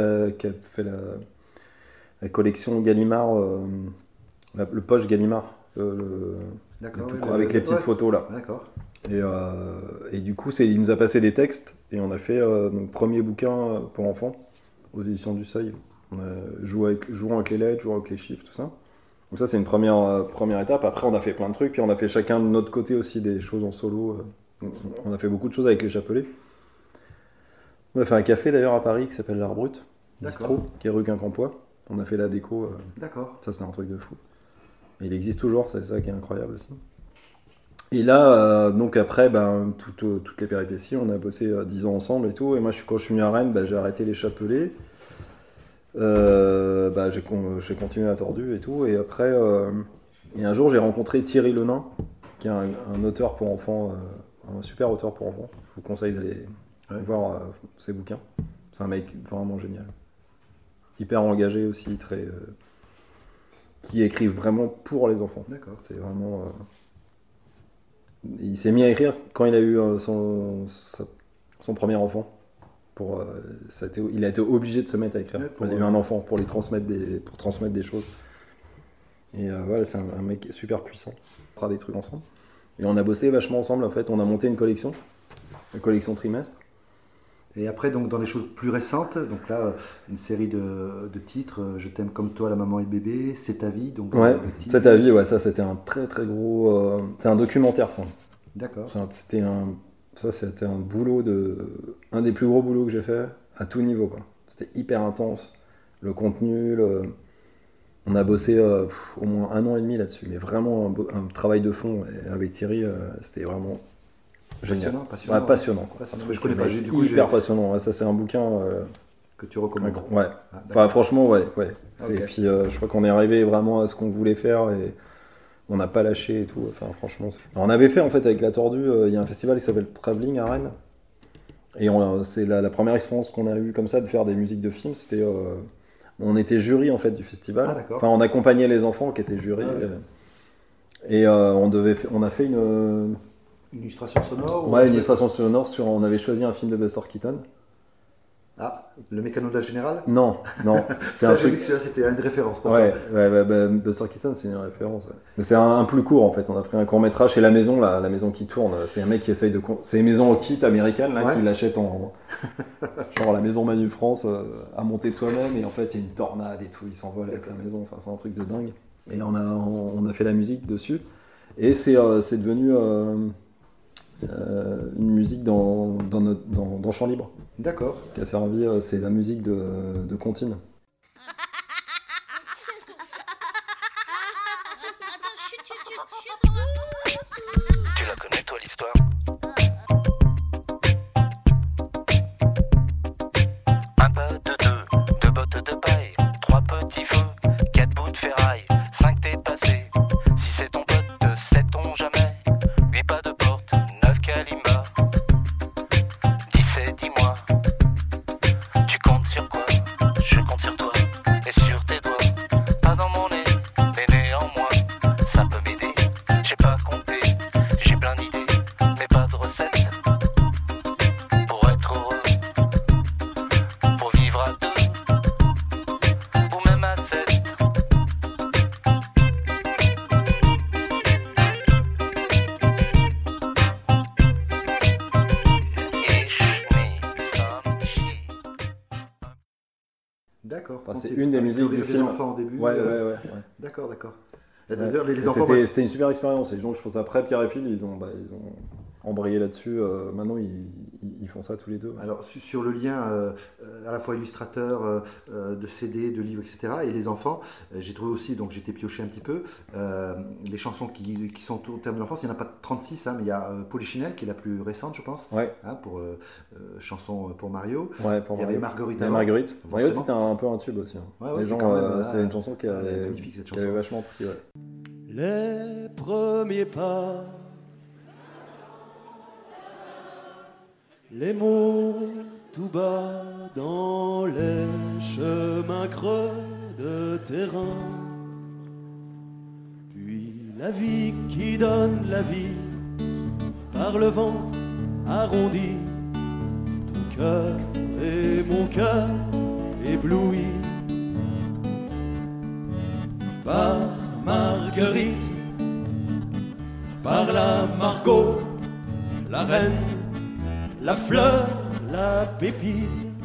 la collection Gallimard, le poche Gallimard, avec les petites photos là. D'accord. Et du coup, il nous a passé des textes et on a fait notre premier bouquin pour enfants aux éditions du Seuil. On a jouant avec les lettres, jouant avec les chiffres, tout ça. Donc ça, c'est une première étape. Après, on a fait plein de trucs, puis on a fait chacun de notre côté aussi des choses en solo. On a fait beaucoup de choses avec les Chapelets. On a fait un café d'ailleurs à Paris qui s'appelle L'Art Brut, Bistro, qui est rue Quincampoix. On a fait la déco. D'accord. Ça, c'est un truc de fou. Et il existe toujours, c'est ça qui est incroyable aussi. Et là, donc après, toutes les péripéties, on a bossé 10 ans ensemble et tout. Et moi, quand je suis venu à Rennes, j'ai arrêté les Chapelets. J'ai continué à Tordu et tout. Et après, et un jour, j'ai rencontré Thierry Lenain, qui est un auteur pour enfants, un super auteur pour enfants. Je vous conseille d'aller voir ses bouquins. C'est un mec vraiment génial. Hyper engagé aussi, qui écrit vraiment pour les enfants. D'accord. C'est vraiment. Il s'est mis à écrire quand il a eu son premier enfant. Il a été obligé de se mettre à écrire. Il a eu un enfant pour transmettre des choses. Et voilà, c'est un mec super puissant. On fera des trucs ensemble. Et on a bossé vachement ensemble en fait. On a monté une collection trimestre. Et après, donc, dans les choses plus récentes, donc là, une série de titres, Je t'aime comme toi, la maman et le bébé, C'est ta vie. Donc, ouais, C'est ta vie, ouais, ça c'était un très très gros... c'est un documentaire, ça. D'accord. C'était un boulot un des plus gros boulots que j'ai fait, à tout niveau, quoi. C'était hyper intense. Le contenu, on a bossé au moins 1 an et demi là-dessus, mais vraiment un travail de fond. Et avec Thierry, c'était vraiment... Passionnant. Ouais, passionnant. Je connais pas. Du coup, hyper passionnant. Ouais, ça, c'est un bouquin que tu recommandes. Ouais. Franchement, ouais. Okay. Et puis, je crois qu'on est arrivé vraiment à ce qu'on voulait faire et on n'a pas lâché et tout. Enfin, franchement. Alors, on avait fait en fait avec La Tordue. Il y a un festival qui s'appelle Travelling à Rennes. Et c'est la première expérience qu'on a eue comme ça de faire des musiques de films. C'était, on était jury en fait du festival. Ah, d'accord. Enfin, on accompagnait les enfants qui étaient jurys. Et on a fait une illustration sonore. Ouais, une illustration sonore on avait choisi un film de Buster Keaton. Ah, Le Mécano de la Générale ? Non. C'était un truc. C'était une référence pour toi. Buster Keaton, c'est une référence. Ouais. Mais c'est un plus court en fait. On a pris un court métrage chez La Maison, la maison qui tourne. C'est un mec qui essaye de. C'est une maison au kit américaine là, qui l'achète en. Genre la maison Manu France à monter soi-même. Et en fait, il y a une tornade et tout. Il s'envole avec la maison. Enfin, c'est un truc de dingue. Et on a fait la musique dessus. Et c'est devenu. Une musique dans Chant Libre. D'accord. Qui a servi, c'est la musique de Contine. petit feu, 4 bouts de ferraille, 5 t'es passé. Si c'est ton pote, sait-on jamais. 8 pas de porte, 9 kalimba. 17, dis-moi, tu comptes sur quoi? Je compte sur toi et sur tes doigts. Pas dans mon nez, mais néanmoins, ça peut m'aider. J'ai pas compté, j'ai plein d'idées, mais pas de recettes. Pour être heureux, pour vivre à deux, ou même à 7. D'accord. Enfin, c'est une des musiques du film. Les enfants au début. Ouais. D'accord. Ouais. D'ailleurs, les enfants. C'était une super expérience. Et donc, je pense après Pierre et Phil, ils ont embrayé là-dessus. Maintenant, ils font ça tous les deux. Alors, sur le lien à la fois illustrateur, de CD, de livres, etc., et les enfants, j'ai trouvé aussi, donc j'étais pioché un petit peu, les chansons qui sont au terme de l'enfance. Il n'y en a pas 36, hein, mais il y a Polichinelle, qui est la plus récente, je pense, ouais. Hein, pour chanson pour Mario. Ouais, pour il y avait Marguerite. Marguerite, c'était un peu un tube aussi. Hein. Ouais, les gens, c'est une chanson qui avait vachement pris. Ouais. Les premiers pas, les mots tout bas dans les chemins creux de terrain, puis la vie qui donne la vie par le ventre arrondi, ton cœur et mon cœur ébloui par Marguerite, par la Margot, la reine, la fleur, la pépite.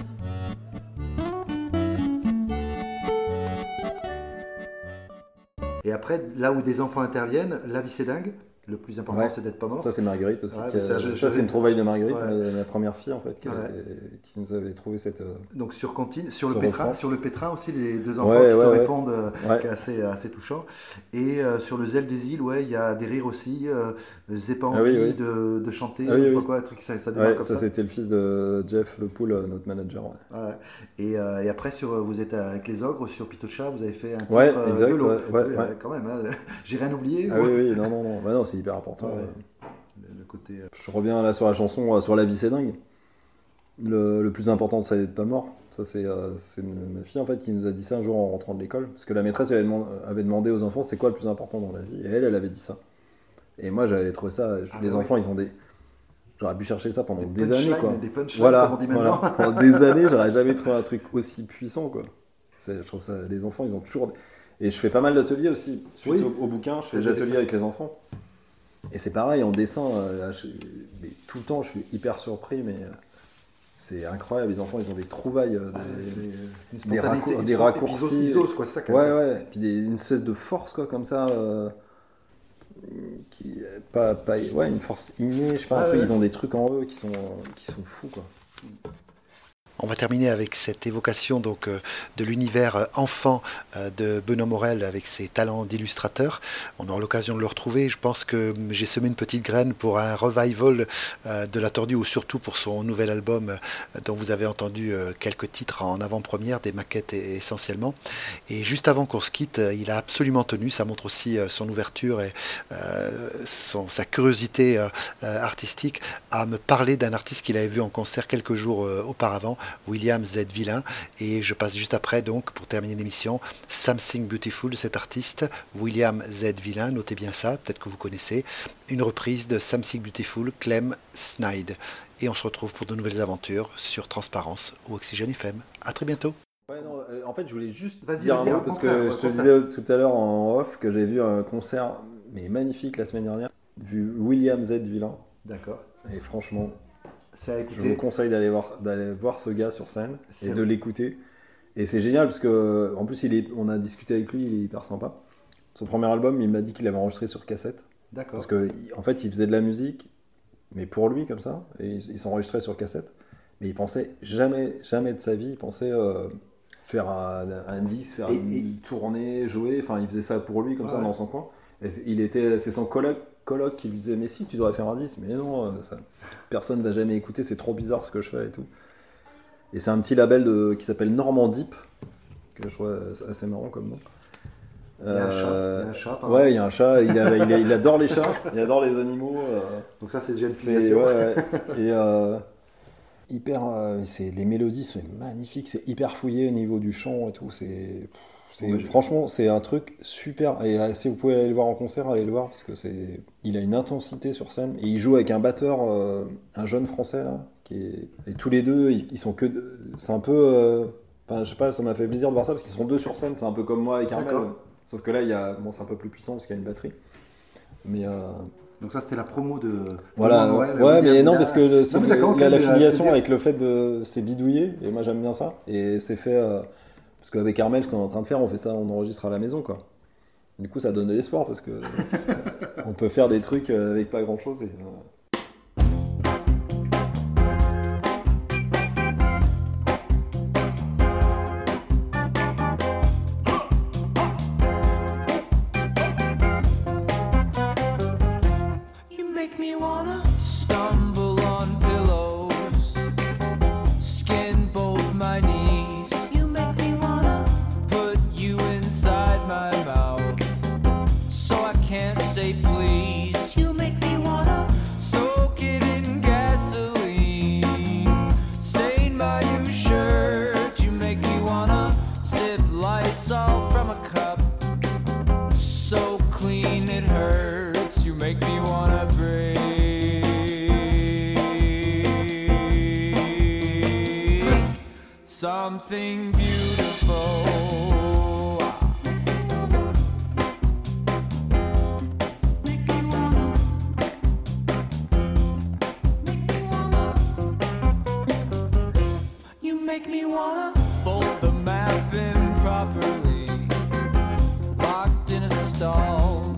Et après, là où des enfants interviennent, La vie c'est dingue. Le plus important, c'est d'être pas mort. Ça, c'est Marguerite aussi. Ouais, ça, c'est une trouvaille de Marguerite, ma première fille, en fait, qui nous avait trouvé cette. Donc, sur le pétrin aussi, les deux enfants qui se répondent, qui est assez touchant. Et sur le Zèle des îles, il y a des rires aussi. J'ai pas envie de chanter, je sais pas quoi, un truc, ça démarre comme ça. Ça, c'était le fils de Jeff Le Poul, notre manager. Et après, vous êtes avec les ogres, sur Pitocha, vous avez fait un titre de l'eau. Quand même, hein. J'ai rien oublié. Oui, non. Bah non, c'est hyper important. Le côté, Je reviens là sur la chanson sur La vie c'est dingue. Le plus important, c'est d'être pas mort. Ça, c'est ma fille en fait qui nous a dit ça un jour en rentrant de l'école, parce que la maîtresse avait demandé aux enfants c'est quoi le plus important dans la vie, et elle avait dit ça. Et moi j'avais trouvé ça. Les enfants ils ont des. J'aurais pu chercher ça pendant des années, quoi. Des punchlines, comme on dit maintenant. Pendant des années, j'aurais jamais trouvé un truc aussi puissant, quoi. Je trouve ça. Les enfants, ils ont toujours. Et je fais pas mal d'ateliers aussi. Suite au bouquin, je fais des ateliers avec les enfants. Et c'est pareil, en dessin, mais tout le temps, je suis hyper surpris, mais c'est incroyable. Les enfants, ils ont des trouvailles, des raccourcis. Quoi, ça, puis une espèce de force, quoi, comme ça. Une force innée, je sais pas, ils ont des trucs en eux qui sont fous, quoi. On va terminer avec cette évocation donc de l'univers enfant de Benoît Morel avec ses talents d'illustrateur. On aura l'occasion de le retrouver. Je pense que j'ai semé une petite graine pour un revival de La Tordue, ou surtout pour son nouvel album dont vous avez entendu quelques titres en avant-première, des maquettes essentiellement. Et juste avant qu'on se quitte, il a absolument tenu, ça montre aussi son ouverture et sa curiosité artistique, à me parler d'un artiste qu'il avait vu en concert quelques jours auparavant, William Z. Villain, et je passe juste après, donc pour terminer l'émission, Something Beautiful de cet artiste William Z. Villain. Notez bien ça, peut-être que vous connaissez, une reprise de Something Beautiful, Clem Snide. Et on se retrouve pour de nouvelles aventures sur Transparence ou Oxygène FM. À très bientôt. En fait, je voulais juste dire un mot, parce que je te disais tout à l'heure en off que j'ai vu un concert mais magnifique la semaine dernière, vu William Z. Villain. D'accord. Et franchement, je vous conseille d'aller voir ce gars sur scène et de l'écouter. Et c'est génial parce que, en plus, on a discuté avec lui, il est hyper sympa. Son premier album, il m'a dit qu'il l'avait enregistré sur cassette. D'accord. Parce qu'en fait, il faisait de la musique, mais pour lui, comme ça, et il s'enregistrait sur cassette. Mais il pensait jamais de sa vie, il pensait faire un disque, faire une tournée, jouer. Enfin, il faisait ça pour lui, comme ça, dans son coin. Et c'est son coloc qui lui disait mais si, tu devrais faire un disque, mais non, personne va jamais écouter, c'est trop bizarre ce que je fais et tout. Et c'est un petit label qui s'appelle Normand Deep, que je trouve assez marrant comme nom. Il y a un chat, pardon. Ouais, il y a un chat, il adore les chats, il adore les animaux. Donc ça, c'est déjà une filiation. Ouais. Et les mélodies sont magnifiques, c'est hyper fouillé au niveau du chant et tout. Franchement, c'est un truc super. Et si vous pouvez aller le voir en concert, allez le voir parce que il a une intensité sur scène et il joue avec un batteur, un jeune français là, et tous les deux, ils sont que. C'est un peu. Je sais pas, ça m'a fait plaisir de voir ça parce qu'ils sont deux sur scène. C'est un peu comme moi avec Armel. Sauf que là, c'est un peu plus puissant parce qu'il y a une batterie. Mais donc ça, c'était la promo de. Voilà. Noël, ouais, mais non, parce que la filiation plaisir. avec le fait de c'est bidouillé et moi j'aime bien ça et c'est fait. Parce qu'avec Armel, ce qu'on est en train de faire, on fait ça, on enregistre à la maison, quoi. Du coup, ça donne de l'espoir parce que on peut faire des trucs avec pas grand chose. Something beautiful. You make me wanna fold the map improperly, locked in a stall.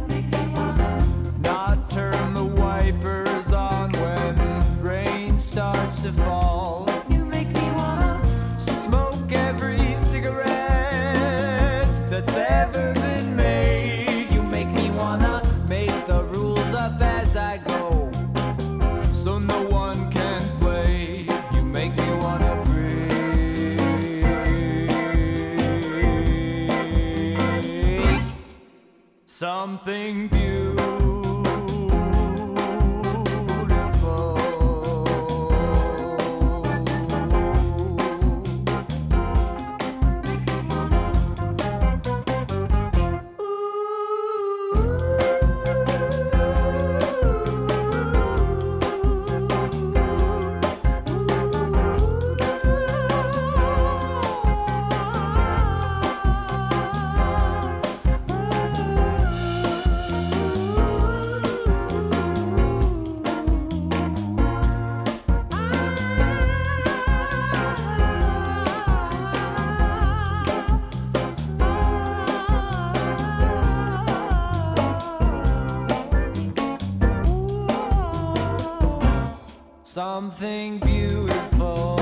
Not turn the wipers on when rain starts to fall. That's ever been made. You make me wanna make the rules up as I go, so no one can play. You make me wanna break something beautiful. Something beautiful.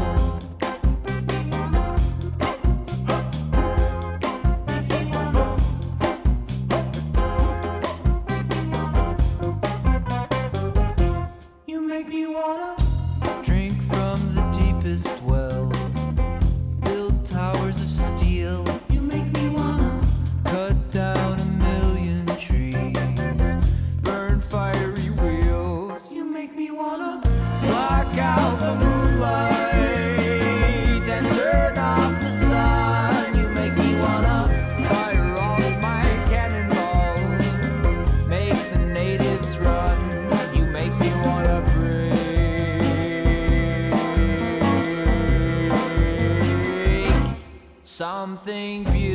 You make me wanna drink from the deepest well, build towers of steel. You make me wanna cut down 1,000,000 trees, burn fiery wheels. You make me wanna block out the moonlight and turn off the sun. You make me wanna fire off my cannonballs, make the natives run. You make me wanna break something beautiful.